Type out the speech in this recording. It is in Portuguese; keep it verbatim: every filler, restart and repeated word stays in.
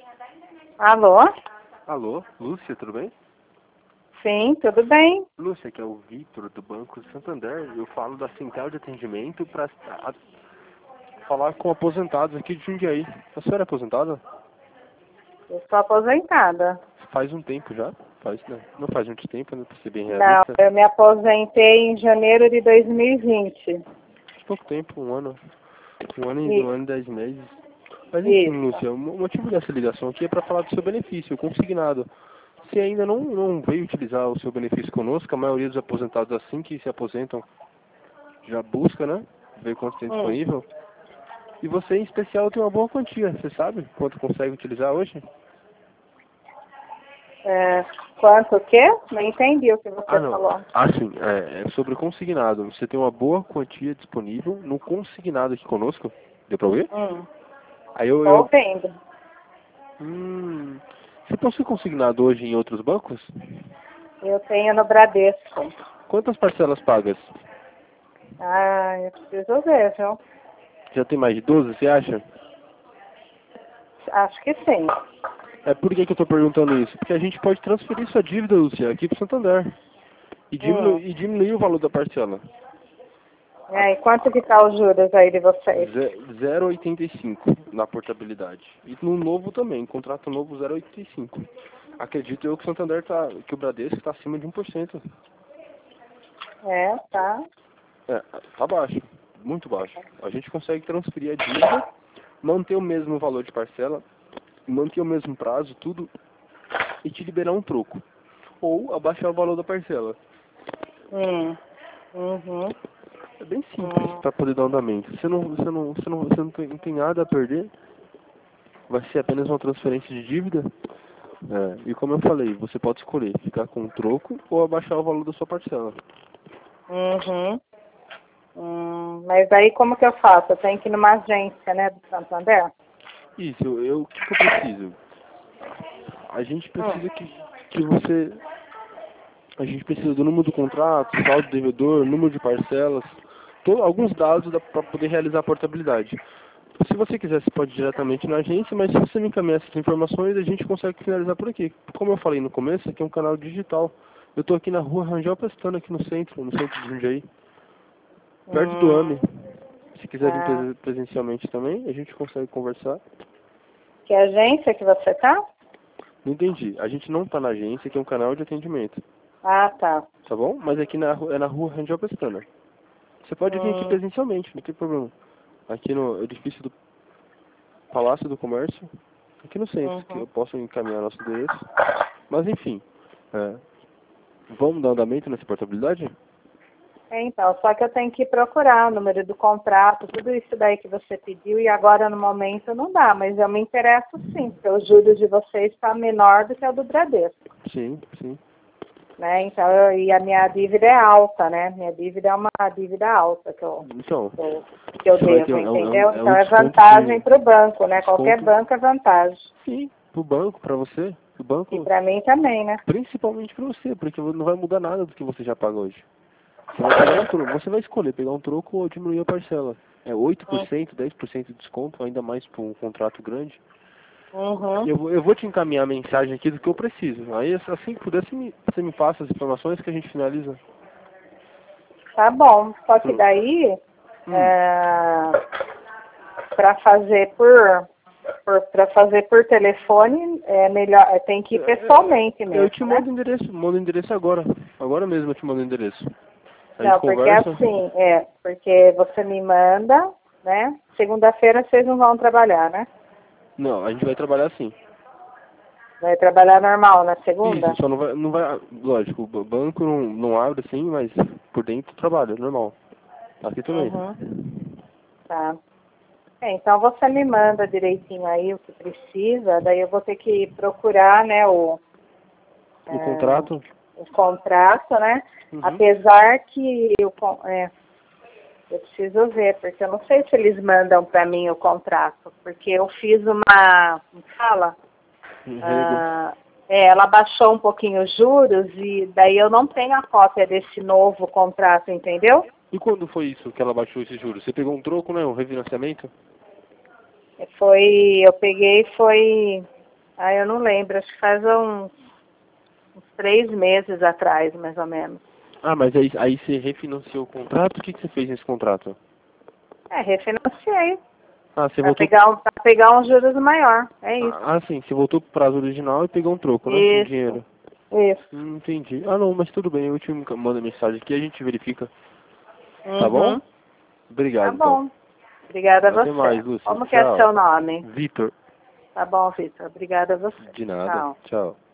Alô? Alô, Lúcia, tudo bem? Sim, tudo bem. Lúcia, que é o Vitor do Banco Santander. Eu falo da central de atendimento para falar com aposentados aqui de Jundiaí. A senhora é aposentada? Eu sou aposentada. Faz um tempo já. Faz, né? Não faz muito tempo, né? Para ser bem Não, realista. eu me aposentei em janeiro de dois mil e vinte. Pouco tempo, um ano. Um ano, e, um Isso. ano e dez meses. Mas enfim, Isso. Lúcia, o motivo dessa ligação aqui é para falar do seu benefício, o consignado. Se ainda não, não veio utilizar o seu benefício conosco, a maioria dos aposentados assim que se aposentam já busca, né? Ver quanto tem Hum. disponível. E você em especial tem uma boa quantia, você sabe quanto consegue utilizar hoje? É, quanto o quê? Não entendi o que você Ah não, falou. ah sim, é, é sobre o consignado. Você tem uma boa quantia disponível no consignado aqui conosco. Deu pra ouvir? Hum. Aí eu, Tô eu ouvindo. hum, você possui consignado hoje em outros bancos? Eu tenho no Bradesco. Quantas parcelas pagas? Ah, eu preciso ver, viu? Já tem mais de doze, você acha? Acho que sim. É por que, que eu estou perguntando isso? Porque a gente pode transferir sua dívida, Lúcia, aqui para o Santander. E diminuir, Hum. e diminuir o valor da parcela. É, e quanto que tá os juros aí de vocês? Ze- zero vírgula oitenta e cinco na portabilidade. E no novo também, contrato novo zero vírgula oitenta e cinco. Acredito eu que o Santander tá, que o Bradesco está acima de um por cento. É, tá. É, tá baixo, muito baixo. A gente consegue transferir a dívida, manter o mesmo valor de parcela, manter o mesmo prazo, tudo, e te liberar um troco. Ou abaixar o valor da parcela. Hum. Uhum. É bem simples Hum. para poder dar andamento. Você não, você não, você não, você não tem, não tem nada a perder. Vai ser apenas uma transferência de dívida. É, e como eu falei, você pode escolher ficar com um troco ou abaixar o valor da sua parcela. Uhum. Hum, mas aí como que eu faço? Eu tenho que ir numa agência, né, do Santander? Isso, eu, eu- o que, que eu preciso? A gente Hum. precisa que, que você. A gente precisa do número do contrato, saldo do devedor, número de parcelas, to, alguns dados para poder realizar a portabilidade. Se você quiser, você pode ir diretamente na agência, mas se você me encaminhar essas informações, a gente consegue finalizar por aqui. Como eu falei no começo, aqui é um canal digital. Eu estou aqui na rua Rangel Pestana, aqui no centro, no centro de Jundiaí, perto do Hum. AME. Se quiser vir Ah, presen- presencialmente também, a gente consegue conversar. que agência que você tá? Não entendi. A gente não está na agência, que é um canal de atendimento, Ah, tá. tá bom? Mas aqui na, ru- é na rua Rangel Pestana. Você pode vir aqui Hum. presencialmente, não tem problema. Aqui no edifício do Palácio do Comércio, aqui no centro, que Uhum. eu posso encaminhar nosso endereço. Mas enfim, é, vamos dar andamento nessa portabilidade? É, então, só que eu tenho que procurar o número do contrato, tudo isso daí que você pediu, e agora no momento não dá, mas eu me interesso sim, porque o juros de vocês está menor do que o do Bradesco, Sim, sim. né? Então, eu, e a minha dívida é alta, né? Minha dívida é uma dívida alta que eu, Então, que eu, que eu você vai ter devo, um, é um, é entendeu? um é Então um é desconto vantagem de para o banco, né? Qualquer desconto, banco é vantagem. sim, pro banco, para você, o E banco, para mim também, né? principalmente para você, porque não vai mudar nada do que você já paga hoje. Você vai pegar um troco, você vai escolher pegar um troco ou diminuir a parcela. É oito por Hum. cento, dez por cento de desconto, ainda mais para um contrato grande. Uhum. Eu, vou- eu vou te encaminhar a mensagem aqui do que eu preciso. Aí, assim que puder, você me, você me passa as informações que a gente finaliza. Tá bom. Só que Hum. daí, Hum. é, para fazer por, por para fazer por telefone é melhor, é, tem que ir pessoalmente Eu, eu mesmo, te né? mando o endereço, mando o endereço agora. Agora mesmo eu te mando o endereço. A gente Não, porque conversa. assim, é, porque você me manda, né? Segunda-feira vocês não vão trabalhar, né? Não, a gente vai trabalhar assim. Vai trabalhar normal na segunda? Isso, só não vai, não vai, lógico, o banco não, não abre assim, mas por dentro trabalha, normal. Aqui também. Uhum. Tá. É, então você me manda direitinho aí o que precisa, daí eu vou ter que procurar, né, o, O é, contrato? o contrato, né? Uhum. Apesar que eu, con- é, eu preciso ver, porque eu não sei se eles mandam para mim o contrato, porque eu fiz uma, como fala? Rego. Ah, é, ela baixou um pouquinho os juros e daí eu não tenho a cópia desse novo contrato, entendeu? E quando foi isso que ela baixou esse juros? Você pegou um troco, né? Um refinanciamento? Foi, eu peguei, foi Ah, eu não lembro, acho que faz uns, uns três meses atrás, mais ou menos. Ah, mas aí, aí você refinanciou o contrato? O que, que você fez nesse contrato? É, refinanciei. Ah, você Para voltou... pegar, um, pra pegar um juros maior, é isso. Ah, sim, você voltou pro prazo original e pegou um troco, né? Um Isso, dinheiro. isso. Hum, entendi. Ah, não, mas tudo bem, eu te mando mensagem aqui e a gente verifica. Tá bom? Uhum. Tá Obrigado, então. bom. Obrigada a Até você. mais, Lúcia. Como que é Tchau. seu nome? Vitor. Tá bom, Vitor. Obrigada a você. De nada. Tchau. Tchau.